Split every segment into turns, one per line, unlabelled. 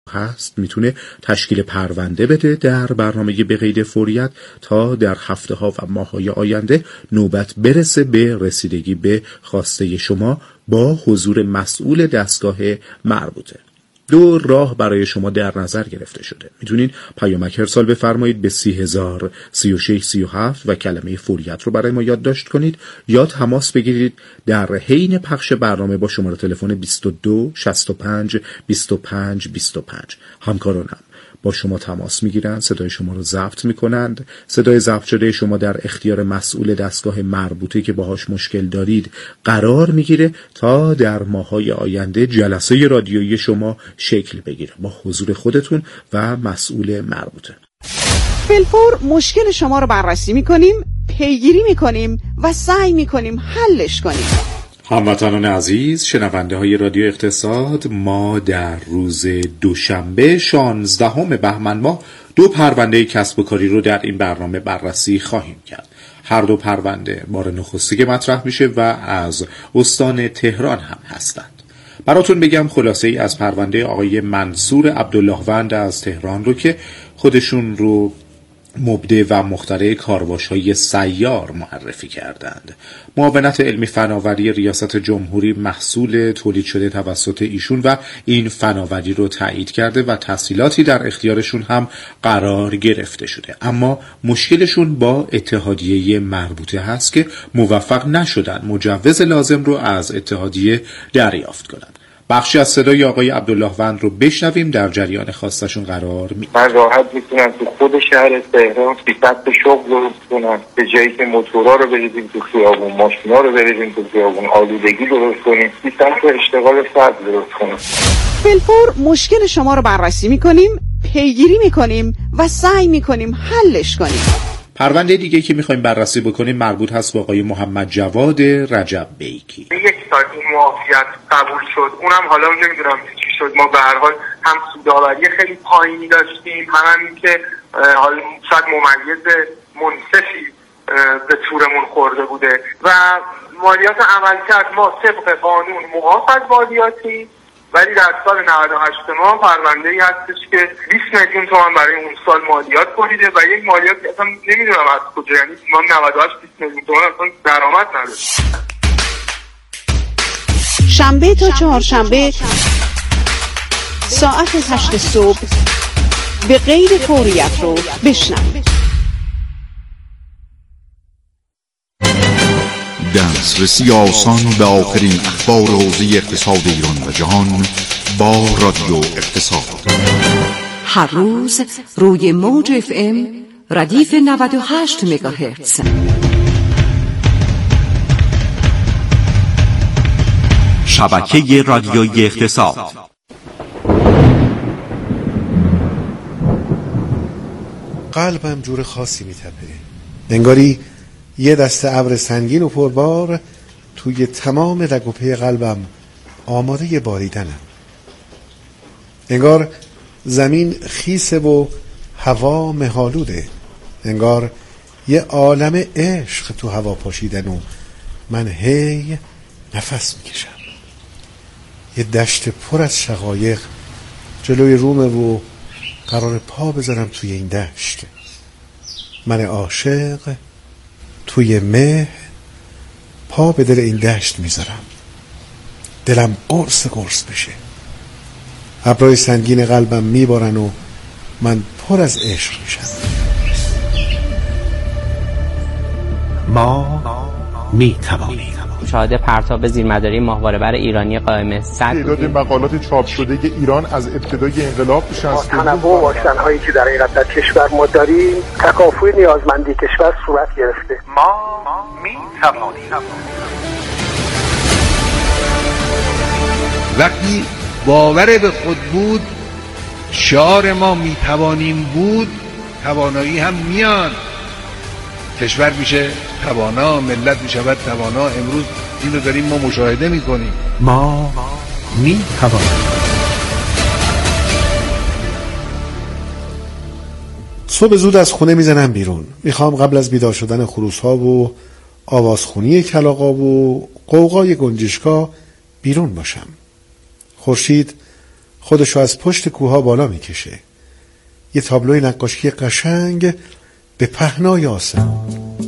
هست میتونه تشکیل پرونده بده در برنامه به قید فوریت تا در هفته‌ها و ماه‌های آینده نوبت برسه به رسیدگی به خواسته شما با حضور مسئول دستگاه مربوطه. 2 راه برای شما در نظر گرفته شده. میتونین پیامک ارسال بفرمایید به 30,000 36 37 و کلمه فوریت رو برای ما یادداشت کنید یا تماس بگیرید در حین پخش برنامه با شماره تلفن 22 65 25 25. همکارانم با شما تماس میگیرند، صدای شما رو ضبط میکنند. صدای ضبط شده شما در اختیار مسئول دستگاه مربوطه که باهاش مشکل دارید قرار میگیره تا در ماه‌های آینده جلسه رادیویی شما شکل بگیره با حضور خودتون و مسئول مربوطه.
فیلفور مشکل شما رو بررسی میکنیم، پیگیری میکنیم و سعی میکنیم حلش کنیم.
هموطنان عزیز، شنونده های رادیو اقتصاد، ما در روز دوشنبه 16 بهمن ماه 2 پرونده کسب و کاری رو در این برنامه بررسی خواهیم کرد. هر 2 پرونده بار نخستی که مطرح میشه و از استان تهران هم هستند. براتون بگم خلاصه ای از پرونده آقای منصور عبداللهوند از تهران رو که خودشون رو مبدع و مخترع کارواش‌های سیار معرفی کردند. معاونت علمی فناوری ریاست جمهوری محصول تولید شده توسط ایشون و این فناوری رو تایید کرده و تسهیلاتی در اختیارشون هم قرار گرفته شده، اما مشکلشون با اتحادیه مربوطه هست که موفق نشدن مجوز لازم رو از اتحادیه دریافت کنند. بخشی از صدای آقای عبداللهوند رو بشنویم، در جریان خواستشون قرار می.
من راحت میتونم تو خود شهر تهران سیصد شغل درست کنم، به جایی که موتورا رو بریزیم تو خیابون، ماشینا رو بریزیم تو خیابون، آلودگی درست کنیم، 300 اشتغال فرد درست کنیم.
فیلفور مشکل شما رو بررسی میکنیم، پیگیری میکنیم و سعی میکنیم حلش کنیم.
پرونده دیگه که میخوایم بررسی بکنیم مربوط هست به آقای محمد جواد رجب بیکی.
1 سال این معافیت قبول شد، اونم حالا نمیدونم چی شد. ما به هر حال هم سودآوری خیلی پایینی داشتیم، همین که حالا شاید ممیز منصفی به تورمون خورده بوده و مالیات عمل کرد ما طبق قانون معاف از مالیاتی، ولی در سال 98 ما پرونده‌ای هستش که 20 میلیون تومان برای اون سال مالیات بریده و یک مالیات اصلا نمیدونم از کجا، یعنی ما 98 20 میلیون تومان اصلا درآمد نداشت.
شنبه تا چهارشنبه ساعت 8 صبح به قید فوریت رو بشنوید.
دسترسی آسان به آخرین اخبار حوزه اقتصاد ایران و جهان با رادیو اقتصاد.
هر روز روی موج FM ردیف 98 مگاهرتز.
شبکه رادیویی اقتصاد.
قلبم جور خاصی میتپه، انگاری یه دسته ابر سنگین و پربار توی تمام رگ و پی قلبم آماده باریدنم. انگار زمین خیسه و هوا مهالوده، انگار یه عالم عشق تو هوا پاشیدن و من هی نفس میکشم. یه دشت پر از شقایق جلوی رومه و قرار پا بذارم توی این دشت. من عاشق توی مه پا به دل این دشت میذارم، دلم قرص قرص بشه. ابرای سنگین قلبم میبارن و من پر از عشق میشم.
ما میتوانیم.
مشاهده پرتاب زیرمداری ماهواره‌بر ایرانی قائم 100
تعداد مقالات چاپ شده ایران از ابتدای انقلاب به 60
تنوع واکسن‌هایی که در حقیقت در کشور ما داریم، تکافؤ نیازمندی کشور صورت گرفته.
ما میتوانیم.
وقتی باور به خود بود، شعار ما میتوانیم بود، توانایی هم میاد. کشور میشه توانا، ملت میشود توانا. امروز اینو داریم ما مشاهده میکنیم.
ما میتوانیم.
صبح زود از خونه میزنم بیرون. میخوام قبل از بیدار شدن خروس‌ها و آوازخونی کلاغا و قوقای گنجشکا بیرون باشم. خورشید خودشو از پشت کوها بالا میکشه. یه تابلوی نقاشی قشنگ به پهنای آسمان.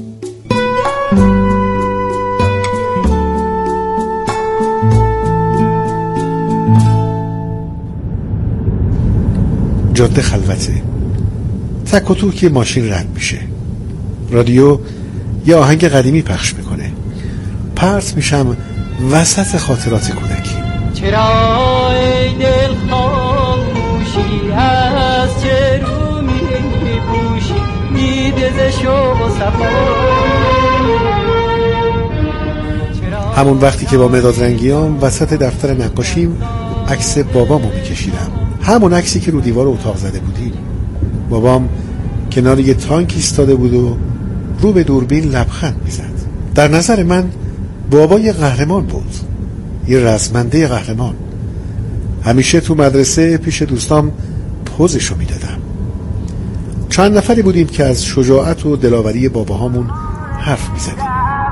جاده خلوته، تک و توک ماشین رد میشه. رادیو یه آهنگ قدیمی پخش میکنه. پرت میشم وسط خاطرات کودکی.
چرا ای دل خاموشی از چه رو میپوشی دیده ز شوق و صفا.
همون وقتی که با مداد رنگیام وسط دفتر نقاشیم عکس بابامو میکشیدم، همون عکسی که رو دیوار اتاق زده بودیم. بابام کنار یه تانک ایستاده بود و رو به دوربین لبخند میزد. در نظر من بابا یه قهرمان بود، یه رزمنده قهرمان. همیشه تو مدرسه پیش دوستام پوزشو میدادم. چند نفری بودیم که از شجاعت و دلاوری باباهامون حرف میزدیم.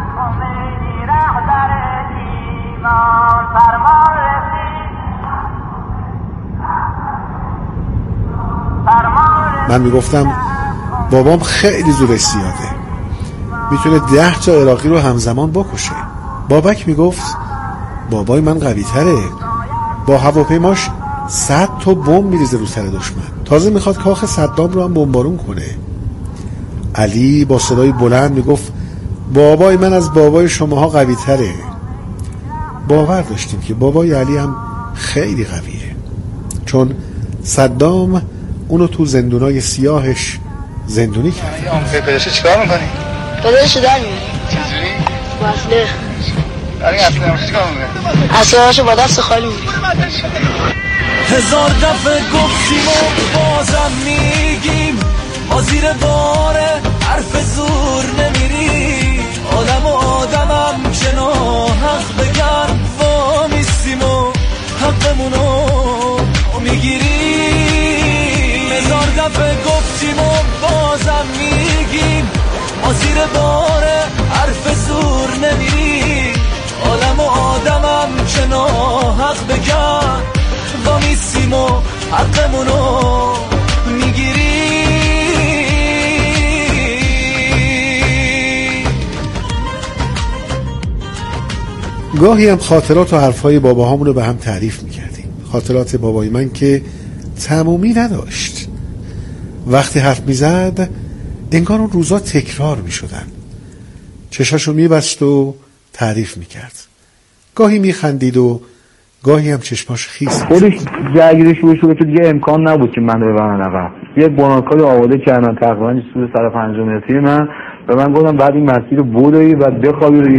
من میگفتم بابام خیلی زورش زیاده، میتونه 10 تا عراقی رو همزمان بکشه. بابک میگفت بابای من قوی تره، با هواپیماش 100 تا بمب میریزه رو سر دشمن، تازه میخواد کاخ صدام رو هم بمبارون کنه. علی با صدای بلند میگفت بابای من از بابای شماها قوی تره. باور داشتیم که بابای علی هم خیلی قویه، چون صدام اونو تو زندونای سیاهش زندونی کرد.
آمپیر پدرشو چیکار میکنی؟
پدرشو در میاری.
چجوری؟
وصله.
در این اصله همشو چیکار میکنی؟
اصلهاشو با دست خالی میاری.
هزار دفعه گفتیم و بازم میگیم ما زیر بار حرف زور نمیریم. آدم و آدمم چنا حق بگن وامیستیم و حقمونو میگیریم. هزار دفعه گفتیم و بازم میگیم ما زیر بار حرف زور نمیریم. عالم و آدمم چنا حق بگن وامیستیم و حقمونو میگیریم.
گاهی هم خاطرات و حرفهای باباهامون رو به هم تعریف میکردیم. خاطرات بابای من که تمومی نداشت. وقتی حرف میزد انگار اون روزا تکرار میشدن. چشاشو میبست و تعریف میکرد. گاهی میخندید و گاهی هم چشماش خیس.
خودش جرگیرش شروع که دیگه امکان نبود که من رو ببرن عقب. یه بناکاری آماده کردن تقریبا سود 150 متری من، و من گفتم بعد این مسیر رو بودایی و بخوابی رو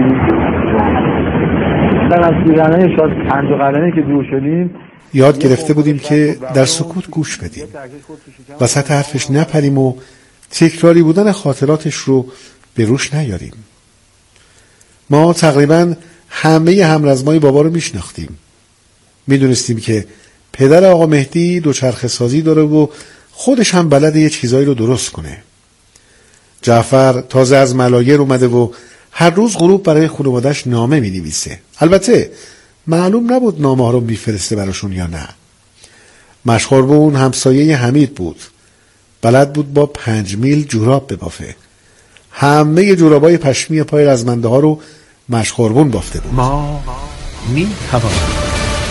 در از پیرانه شاید 5 قدمی که دور شدیم
یاد گرفته بودیم که در سکوت گوش بدیم، وسط حرفش نپریم و تکراری بودن خاطراتش رو به روش نیاریم. ما تقریبا همه همرزمای بابا رو میشناختیم. میدونستیم که پدر آقا مهدی دوچرخه سازی داره و خودش هم بلده یه چیزایی رو درست کنه. جعفر تازه از ملایر اومده و هر روز غروب برای خانواده‌اش نامه می‌نویسه. البته معلوم نبود نامه ها رو میفرسته براشون یا نه. مشخوربون همسایه حمید بود. بلد بود با 5 میل جوراب ببافه. همه جورابای پشمی پای رزمنده ها رو مشخوربون بافته بود.
ما می‌توانیم.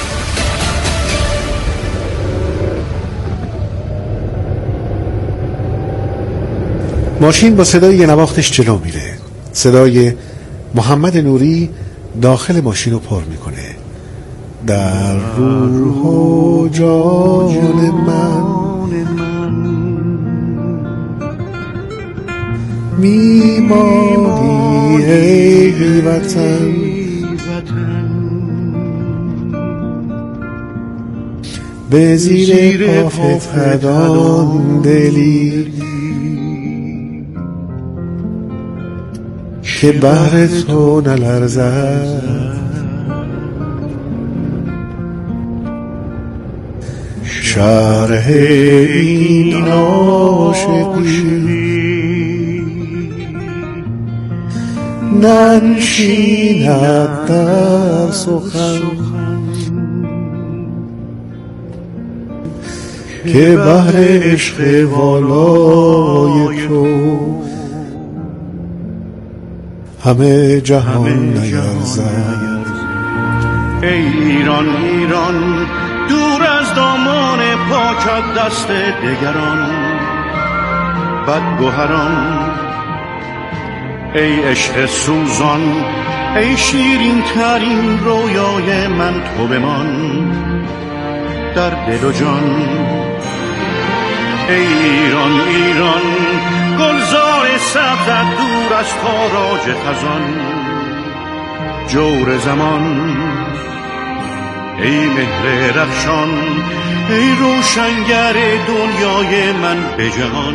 ماشین با صدای یه نواختش جلو میره. صدای محمد نوری داخل ماشین رو پر میکنه. در روح و جان من میمانی ای وطن، به زیر پا فتادان دلی که بهر تو نلرزد. شرح این عاشقی ننشیند در سخن، که بهر عشق والای تو همه جهان نیرزد.
ای ایران ایران دور از دامان پاکت دست دگران بدگوهران، ای عشق سوزان ای شیرین ترین رویای من تو بمان در دل و جان. ای ایران ایران گلزار سبزت دور از تاراج خزان جور زمان، ای مهر رخشان ای روشنگر دنیای من به جهان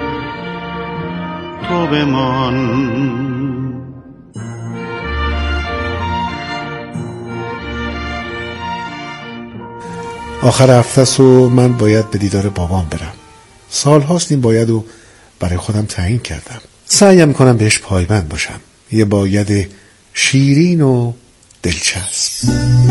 تو بمان.
آخر هفته‌ست و من باید به دیدار بابام برم. سال هاست این باید و برای خودم تعیین کردم. سعیم میکنم بهش پایبند باشم. یه باید شیرین و دلچسب.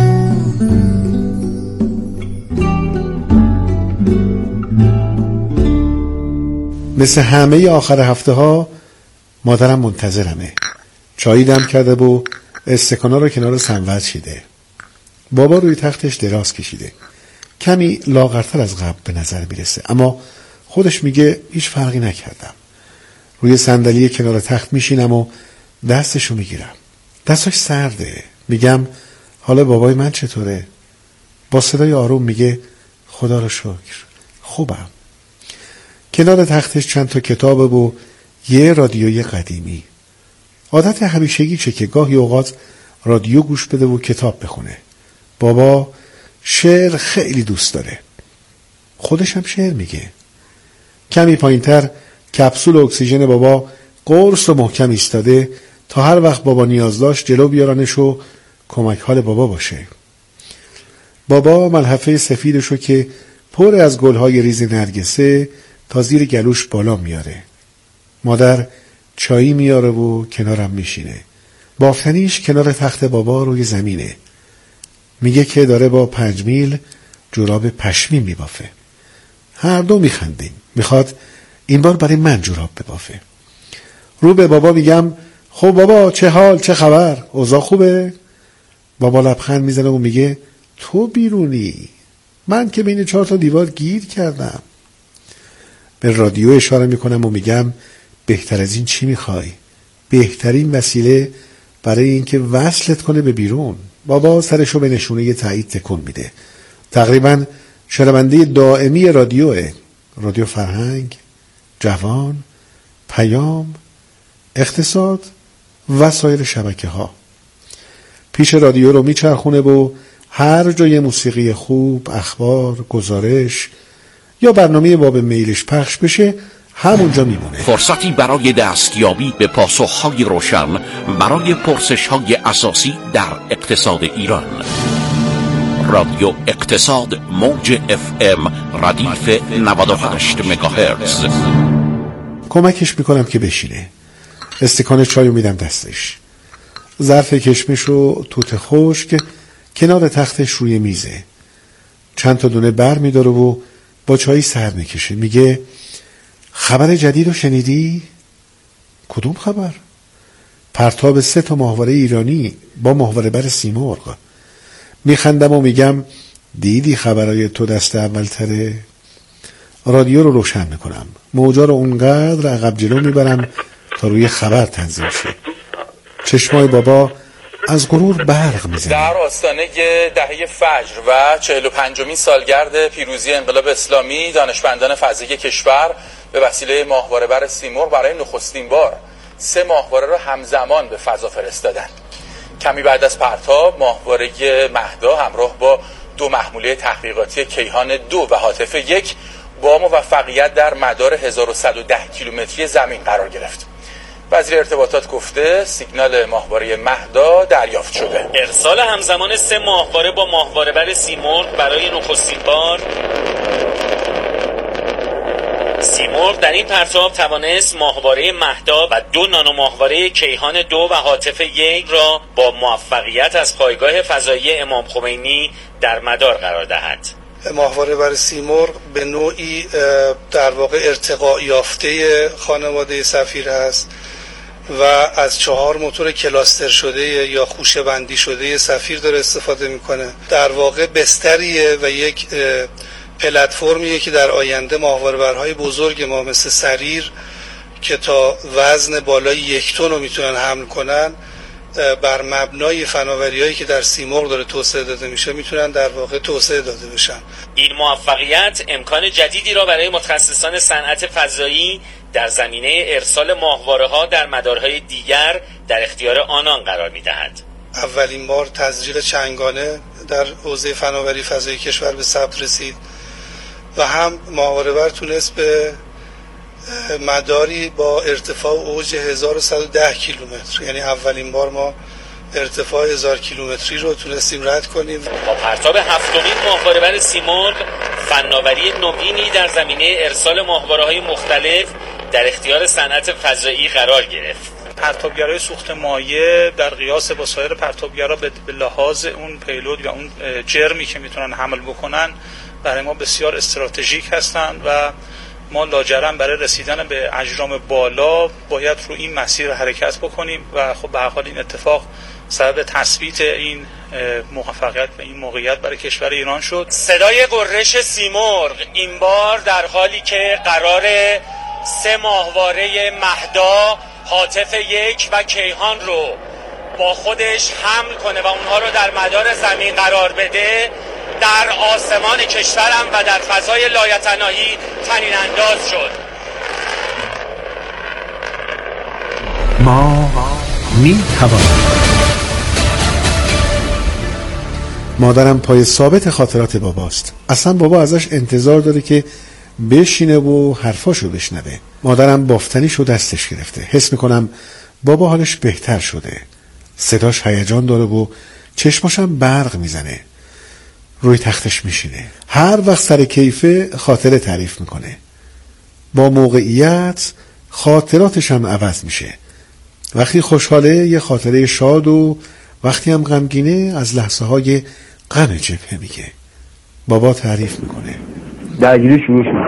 مثل همه آخر هفته ها مادرم منتظرمه. چایی دم کرده و استکانا رو کنار صنوبر چیده. بابا روی تختش دراز کشیده. کمی لاغرتر از قبل به نظر میرسه، اما خودش میگه هیچ فرقی نکردم. روی صندلی کنار تخت میشینم و دستشو میگیرم. دستش سرده. میگم حالا بابای من چطوره؟ با صدای آروم میگه خدا رو شکر خوبم. کنار تختش چند تا کتابه و یه رادیوی قدیمی. عادت همیشگیشه که گاهی اوقات رادیو گوش بده و کتاب بخونه. بابا شعر خیلی دوست داره. خودش هم شعر میگه. کمی پایینتر کپسول اکسیژن بابا قرص و محکم ایستاده تا هر وقت بابا نیاز داشت جلو بیارنش و کمک حال بابا باشه. بابا ملحفه سفیدشو که پر از گلهای ریز نرگسه تا زیر گلوش بالا میاره. مادر چایی میاره و کنارم میشینه. بافتنیش کنار تخت بابا روی زمینه. میگه که داره با 5 میل جوراب پشمین میبافه. هر دو میخندیم. میخواد این بار برای من جوراب ببافه. رو به بابا میگم خب بابا چه حال، چه خبر، اوضاع خوبه؟ بابا لبخند میزنه و میگه تو بیرونی، من که بین 4 تا دیوار گیر کردم. به رادیو اشاره میکنم و میگم بهتر از این چی میخوای؟ بهترین وسیله برای اینکه وصلت کنه به بیرون. بابا سرشو به نشونه تایید تکون میده. تقریبا شنونده دائمی رادیوه. رادیو فرهنگ، جوان، پیام، اقتصاد و سایر شبکه ها. پیش رادیو رو میچرخونه و هر جای موسیقی خوب، اخبار، گزارش یا برنامه باب میلش پخش بشه همونجا میمونه.
فرصتی برای دستیابی به پاسخهای روشن برای پرسش‌های اساسی در اقتصاد ایران. رادیو اقتصاد موج FM ردیف 98 مگاهرتز.
کمکش میکنم که بشینه. استکان چایو میدم دستش. ظرف کشمش و توت خشک کنار تختش روی میزه. چند تا دونه بر میداره و با چایی سر میکشه. میگه خبر جدید رو شنیدی؟ کدوم خبر؟ پرتاب 3 تا ماهواره ایرانی با ماهواره بر سیمرغ. میخندم و میگم دیدی خبرای تو دست اول تره؟ رادیو رو روشن میکنم. موجا رو اونقدر عقب جلو میبرم تا روی خبر تنظیم شه. چشمای بابا از غرور برق میزنه.
در آستانه دهه فجر و 45مین سالگرد پیروزی انقلاب اسلامی، دانشمندان فضایی کشور به وسیله ماهواره بر سیمرغ برای نخستین بار 3 ماهواره را همزمان به فضا فرستادند. کمی بعد از پرتاب، ماهواره مهدا همراه با 2 محموله تحقیقاتی کیهان 2 و هاتف 1 با موفقیت در مدار 1110 کیلومتری زمین قرار گرفت. وزیر ارتباطات گفته سیگنال ماهواره مهدا دریافت شده.
ارسال همزمان 3 ماهواره با ماهواره بر سیمرغ برای نخستین بار. سیمرغ در این پرتاب توانست ماهواره مهدا و 2 نانو ماهواره کیهان 2 و هاتف 1 را با موفقیت از پایگاه فضایی امام خمینی در مدار قرار دهد.
ماهواره بر سیمرغ به نوعی در واقع ارتقا یافته خانواده سفیر هست و از 4 موتور کلاستر شده یا خوشه بندی شده سفیر داره استفاده میکنه. در واقع بستریه و یک پلتفرمیه که در آینده ماهواره‌برهای بزرگ ما مثل سریر که تا وزن بالای 1 تن رو میتونن حمل کنن، بر مبنای فناوری‌هایی که در سیمرغ داره توسعه داده میشه میتونن در واقع توسعه داده بشن.
این موفقیت امکان جدیدی را برای متخصصان صنعت فضایی در زمینه ارسال ماهواره‌ها در مدارهای دیگر در اختیار آنان قرار می‌دهد.
اولین بار تزریق چنگانه در حوزه فناوری فضایی کشور به ثبت رسید و هم ماهواره‌بر تونست به مداری با ارتفاع اوج 1110 کیلومتر، یعنی اولین بار ما ارتفاع 1000 کیلومتری رو تونستیم رد کنیم.
با پرتاب 7مین ماهواره‌بر سیمرغ، فناوری نوینی در زمینه ارسال ماهواره‌های مختلف در اختیار صنعت فضایی قرار گرفت.
پرتابگرای سوخت مایع در قیاس با سایر پرتابگرا به لحاظ اون پیلود و اون جرمی که میتونن حمل بکنن برای ما بسیار استراتژیک هستند و ما لاجرم برای رسیدن به اجرام بالا باید رو این مسیر حرکت بکنیم و خب به هر حال این اتفاق سبب تثبیت این موفقیت و این موقعیت برای کشور ایران شد.
صدای غرش سیمرغ این بار در حالی که قرار 3 ماهواره مهدا، هاتف 1 و کیهان رو با خودش حمل کنه و اونها رو در مدار زمین قرار بده، در آسمان کشورم و در فضای لایتناهی طنین انداز شد.
ما می توانیم.
مادرم پای ثابت خاطرات باباست. اصلا بابا ازش انتظار داره که بشینه و حرفاشو بشنوه. مادرم بافتنیشو دستش گرفته. حس میکنم بابا حالش بهتر شده. صداش هیجان داره و چشماشم برق میزنه. روی تختش میشینه. هر وقت سر کیفه خاطره تعریف میکنه. با موقعیت خاطراتش هم عوض میشه. وقتی خوشحاله یه خاطره شاد و وقتی هم غمگینه از لحظه های غم جبهه میگه. بابا تعریف میکنه.
درگیری شروع شد.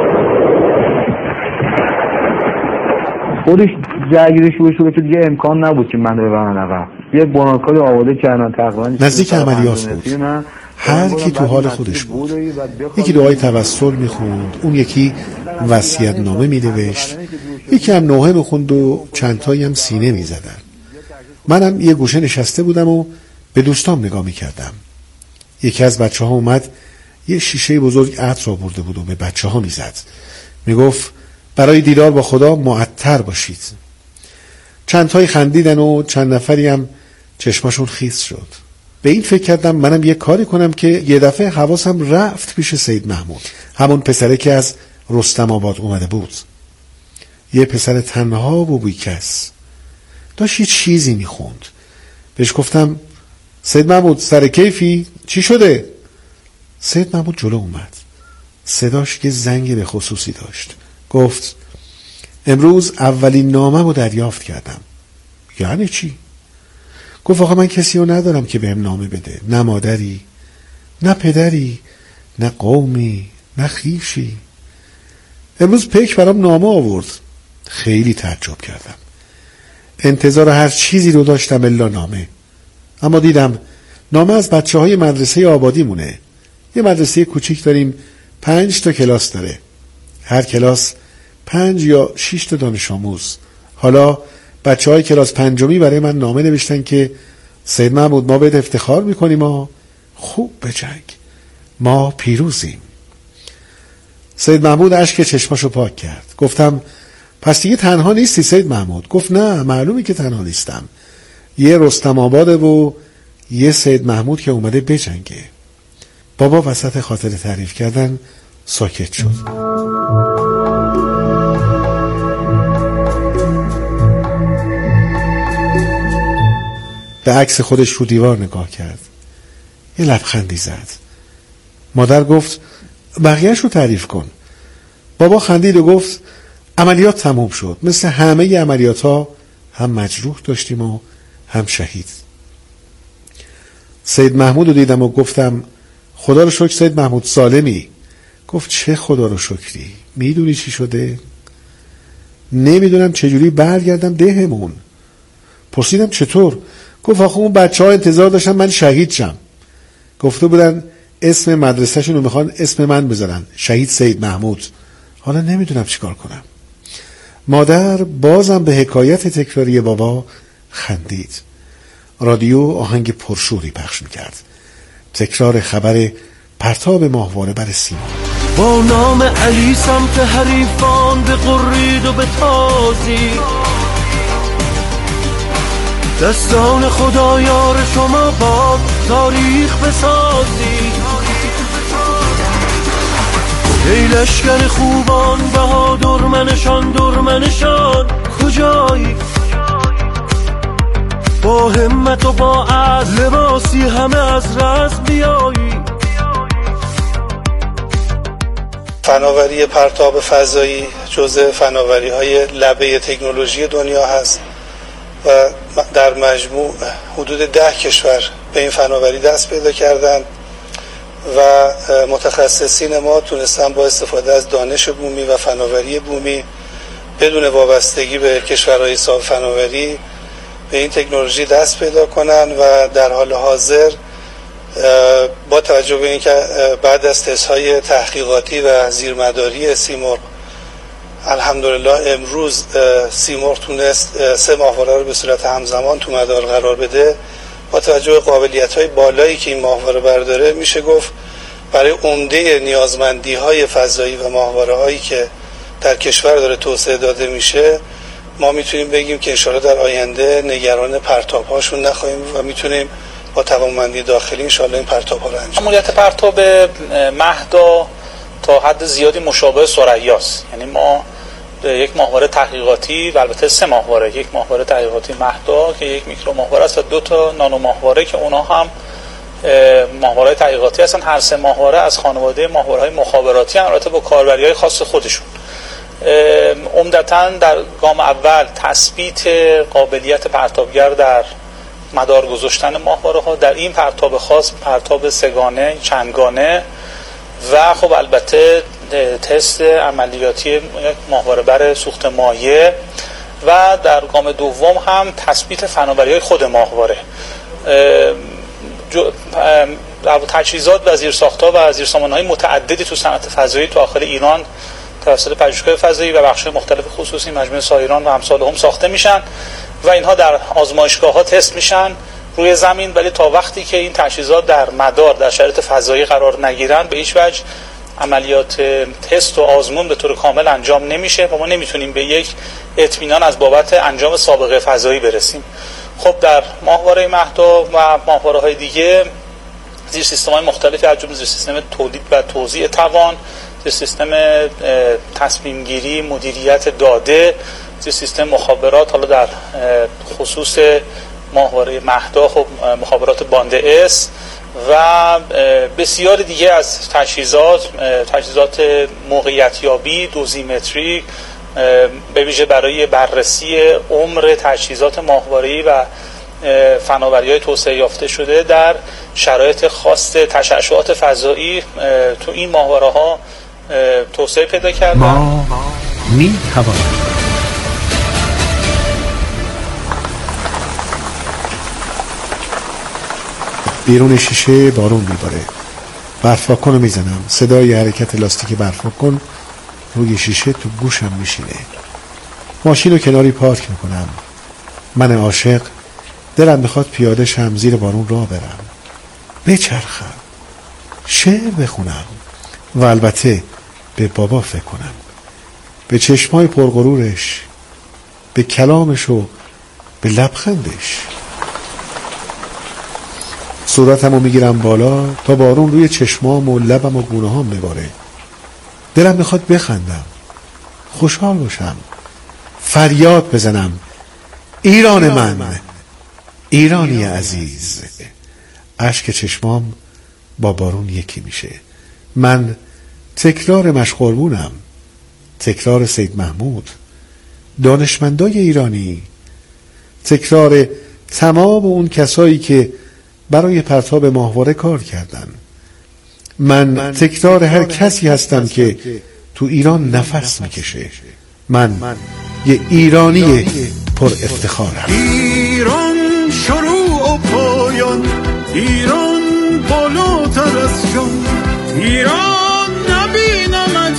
خودش درگیری شروع شد که دیگه امکان نبود که من رو ببرن عقب. یه بناکاری آماده کردن تقریبا
نزدیک عملیات بود. هر کی تو حال خودش بود. یکی دعای توسل میخوند، اون یکی وصیت نامه مینوشت، یکی هم نوحه میخوند و چندتایی هم سینه میزدن. منم یه گوشه نشسته بودم و به دوستام نگاه میکردم. یکی از بچه ها اومد یه شیشه بزرگ عطر آورده بود و به بچه ها میزد. میگفت برای دیدار با خدا معطر باشید. چندتایی خندیدن و چند نفری هم چشماشون خیس شد. به این فکر کردم منم یه کاری کنم که یه دفعه حواسم رفت پیش سید محمود، همون پسره که از رستم آباد اومده بود. یه پسر تنها و بیکس داشت یه چیزی میخوند. بهش گفتم سید محمود سر کیفی؟ چی شده؟ سید محمود جلو اومد. صداش یه زنگ به خصوصی داشت. گفت امروز اولین نامم رو دریافت کردم. یعنی چی؟ گفت آقا من کسی رو ندارم که بهم نامه بده. نه مادری، نه پدری، نه قومی، نه خویشی. امروز پیک برام نامه آورد. خیلی تعجب کردم. انتظار هر چیزی رو داشتم الا نامه. اما دیدم نامه از بچه‌های مدرسه آبادی مونه. یه مدرسه کوچیک داریم، 5 تا کلاس داره. هر کلاس 5 یا 6 تا دانش آموز. حالا بچه‌های کلاس 5 برای من نامه نوشتن که سید محمود ما بهت افتخار میکنیم، ما خوب بجنگ، ما پیروزیم. سید محمود اشک چشماشو پاک کرد. گفتم پس دیگه تنها نیستی سید محمود؟ گفت نه معلومی که تنها نیستم. یه رستم آباده و یه سید محمود که اومده بجنگه. بابا وسط خاطره تعریف کردن ساکت شد. به عکس خودش رو دیوار نگاه کرد. یه لبخندی زد. مادر گفت بقیه‌اش رو تعریف کن. بابا خندید و گفت عملیات تموم شد. مثل همه عملیات ها هم مجروح داشتیم و هم شهید. سید محمود رو دیدم و گفتم خدا رو شکر سید محمود سالمی. گفت چه خدا رو شکری؟ میدونی چی شده؟ نمیدونم چجوری برگردم دهمون. پرسیدم چطور؟ گفت آخه اون بچه ها انتظار داشتن من شهید شم، گفته بودن اسم مدرسه‌شون رو میخوان اسم من بذارن، شهید سید محمود. حالا نمیدونم چیکار کنم. مادر بازم به حکایت تکراری بابا خندید. رادیو آهنگ پرشوری پخش میکرد، تکرار خبر پرتاب ماهواره بر سیمرغ.
با نام علی سمت حریفان به قرید و به تازی، دستان خدایار شما با تاریخ بسازی. ای لشکر خوبان بهادر منشان درمنشان کجایی؟ با همت و با عزم لباسی همه از رزم بیایی.
فناوری پرتاب فضایی جزء فناوری‌های لبه تکنولوژی دنیا هست و در مجموع حدود 10 کشور به این فناوری دست پیدا کردند و متخصصین ما تونستن با استفاده از دانش بومی و فناوری بومی بدون وابستگی به کشورهای صاحب فناوری به این تکنولوژی دست پیدا کنن و در حال حاضر با توجه به اینکه بعد از تست‌های تحقیقاتی و زیرمداری سیمرغ الحمدلله امروز سیمرغ تونست 3 ماهواره رو به صورت همزمان تو مدار قرار بده، با توجه به قابلیت‌های بالایی که این ماهواره برداره میشه گفت برای عمده نیازمندی‌های فضایی و ماهواره‌هایی که در کشور داره توسعه داده میشه ما میتونیم بگیم که انشاءالله در آینده نگران پرتاب‌هاشون نخواهیم و میتونیم با توانمندی داخلی انشاءالله این پرتاب‌ها رو انجام.
عملیات پرتاب مهدا تا حد زیادی مشابه ثریاست. یعنی ما یک ماهواره تحقیقاتی و البته 3 ماهواره، یک ماهواره تحقیقاتی مهدا که یک میکرو ماهواره است و 2 تا نانو ماهواره که اونها هم ماهواره تحقیقاتی هستن. هر 3 ماهواره از خانواده ماهواره‌های مخابراتی هم البته با کاربری‌های خاص خودشون. عمدتاً در گام اول تثبیت قابلیت پرتابگر در مدار گذاشتن ماهواره‌ها، در این پرتاب خاص پرتاب 3گانه چندگانه و خب البته تست عملیاتی یک ماهواره بر سوخت مایع و در گام دوم هم تثبیت فناوری‌های خود ماهواره. تجهیزات و زیرساخت‌ها و زیرسامان‌های متعددی تو صنعت فضایی تو داخل ایران توسط پژوهشگاه فضایی و بخش‌های مختلف خصوصی مجموعه سایران و امثال هم ساخته میشن و اینها در آزمایشگاه‌ها تست میشن روی زمین، ولی تا وقتی که این تجهیزات در مدار در شرایط فضایی قرار نگیرن به هیچ وجه عملیات تست و آزمون به طور کامل انجام نمیشه و ما نمیتونیم به یک اطمینان از بابت انجام سابقه فضایی برسیم. خب در ماهواره مهدا و ماهواره‌های دیگه زیر سیستم‌های مختلفی از جمله زیر سیستم تولید و توزیع توان، زیر سیستم تصمیم گیری، مدیریت داده، زیر سیستم مخابرات، حالا در خصوص ماهواره مهدا خب مخابرات باند اس و بسیار دیگه از تجهیزات موقعیتیابی، دوزیمتری، به ویژه برای بررسی عمر تجهیزات ماهواره‌ای و فناوری‌های توسعه یافته شده در شرایط خاص تشعشعات فضایی تو این ماهواره‌ها توسعه پیدا کردن.
ما می‌توانیم
بیرون شیشه بارون میباره، برفاکن رو میزنم، صدای حرکت لاستیک برفاکن روی شیشه تو گوشم میشینه. ماشین رو کناری پارک میکنم. من عاشق دلم میخواد پیاده شم زیر بارون راه برم، بچرخم، شعر بخونم و البته به بابا فکر کنم، به چشمای پرغرورش، به کلامش و به لبخندش. صورتمو میگیرم بالا تا بارون روی چشمام و لبم و گونه هام بباره. دلم میخواد بخندم، خوشحال باشم، فریاد بزنم ایران من، ایرانی عزیز. اشک چشمام با بارون یکی میشه. من تکرار مشقربونم، تکرار سید محمود، دانشمندای ایرانی، تکرار تمام اون کسایی که برای پرتاب ماهواره کار کردن. من تکرار هر کسی هستم که تو ایران نفس میکشه. من یه ایرانی پر افتخارم.
ایران شروع و پایان، ایران بالاتر از جان، ایران نبینمت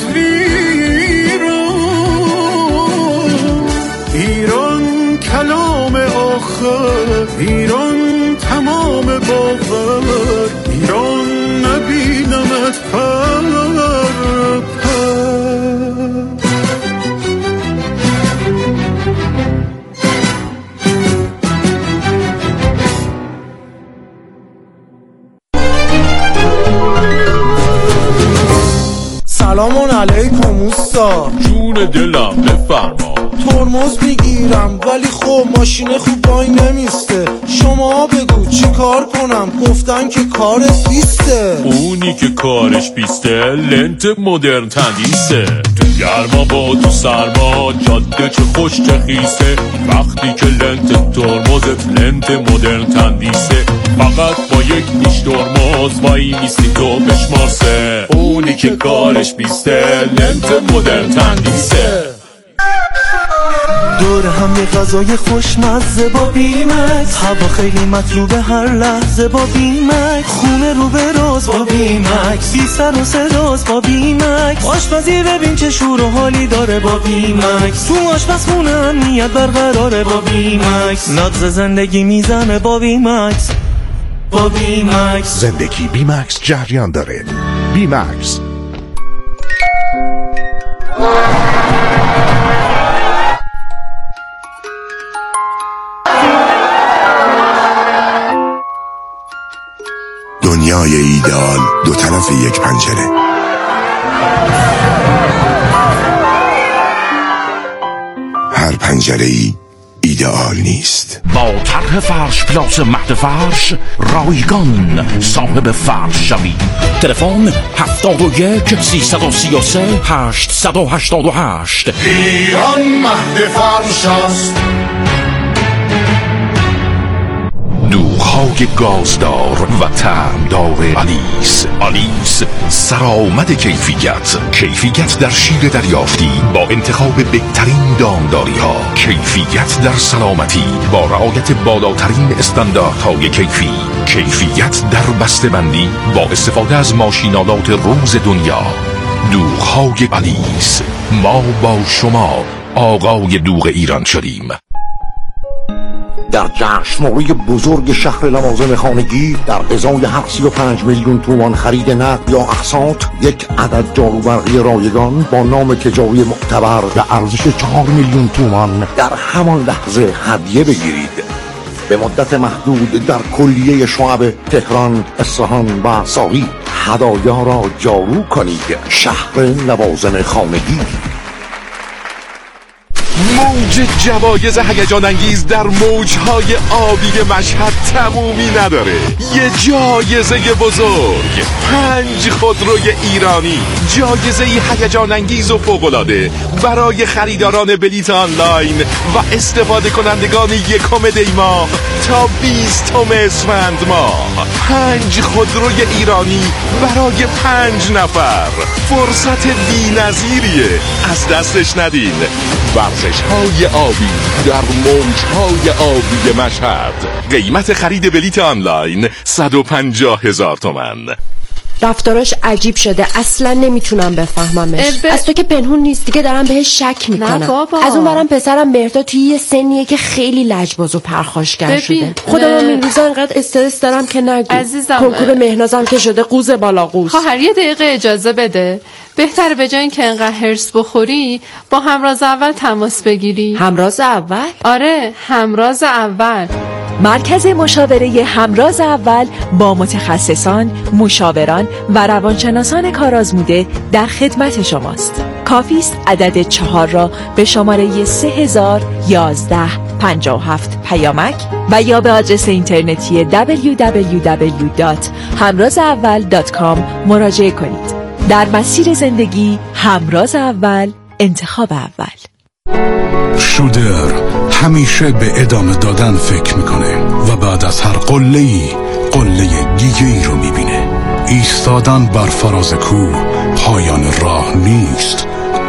ویران، ایران کلام آخر، ایران تمام باور، ایران نبینمت پر
سلام علیکم اوستا.
جون دلم بفرما.
ترمز میگیرم ولی خب ماشین خوب وای نمیسته. شما بگو چی کار کنم؟ گفتن که کارت بیسته.
اونی که کارش بیسته لنت مدرن تندیسه. تو گرما با تو سرما جاده چه خوش چه خیسه. وقتی که لنت ترمزت لنت مدرن تندیسه، فقط با یک نیش ترمز وای میستی تو بشمارسه. اونی که کارش بیسته لنت مدرن تندیسه.
دور هم یه غذای خوشمزه با بیمکس، هوا خیلی مطلوبه هر لحظه با بیمکس، خونه رو به راز با بیمکس، بی سر و صداست با بیمکس، آشپزی ببین چه شور و حالی داره با بیمکس، تو آشپزخونه امنیت برقراره با بیمکس، نغز زندگی میزنه با بیمکس. با بیمکس
زندگی بیمکس جریان داره. بیمکس.
دنیای ایدئال دو طرف یک پنجره. هر پنجره‌ای ایدئال نیست.
با طرح فرش پلاس مهد فرش رایگان صاحب فرش شوی. تلفن 71 333 888.
ایران مهد فرش است.
دوغ‌های گازدار و طعمدار آلیس. آلیس سرآمد کیفیت در شیر دریافتی با انتخاب بهترین دامداری ها، کیفیت در سلامتی با رعایت بالاترین استانداردهای کیفیت در بسته‌بندی با استفاده از ماشینالات روز دنیا. دوغ‌های آلیس. ما با شما آقای دوغ ایران شدیم.
در جشنواره بزرگ شهر لوازم خانگی در ازای 35 میلیون تومان خرید نقد یا اقساط، یک عدد جاروبرقی رایگان با نام تجاری معتبر به ارزش 4 میلیون تومان در همان لحظه هدیه بگیرید. به مدت محدود در کلیه شعب تهران، اصفهان و ساری هدایا را جارو کنید. شهر لوازم خانگی.
موج جوایز هیجان انگیز در موجهای آبی مشهد تمومی نداره. یه جایزه بزرگ، 5 خودروی ایرانی، جایزه هیجان انگیز و فوق‌العاده برای خریداران بلیت آنلاین و استفاده کنندگان یکم دی ماه تا 20 اسفند ماه. 5 خودروی ایرانی برای 5 نفر. فرصت بی‌نظیریه، از دستش ندین. ورزش‌های آبی در موج‌های آبی مشهد. قیمت خرید بلیت آنلاین 150,000 تومان.
رفتاراش عجیب شده، اصلا نمیتونم بفهممش. از تو که پنهون نیست دیگه دارم بهش شک میکنم. از اون برم پسرم مهرداد توی یه سنیه که خیلی لجباز و پرخاشگر شده. خودم این روزا انقدر استرس دارم که نگو.
عزیزم،
کنکور مهنازم که شده قوز بالا قوز.
خواهر یه دقیقه اجازه بده. بهتره به جای اینکه انقدر هرس بخوری با همراز اول تماس بگیری.
همراز اول؟
آره، همراز اول.
مرکز مشاوره همراز اول با متخصصان، مشاوران و روانشناسان کارآزموده در خدمت شماست. کافی است عدد 4 را به شماره 301157 پیامک و یا به آدرس اینترنتی www.hamrazaawal.com مراجعه کنید. در مسیر زندگی همراز اول، انتخاب اول.
شودر همیشه به ادامه دادن فکر میکنه و بعد از هر قله‌ای قله دیگه ای رو میبینه. ایستادن بر فراز کوه پایان راه نیست.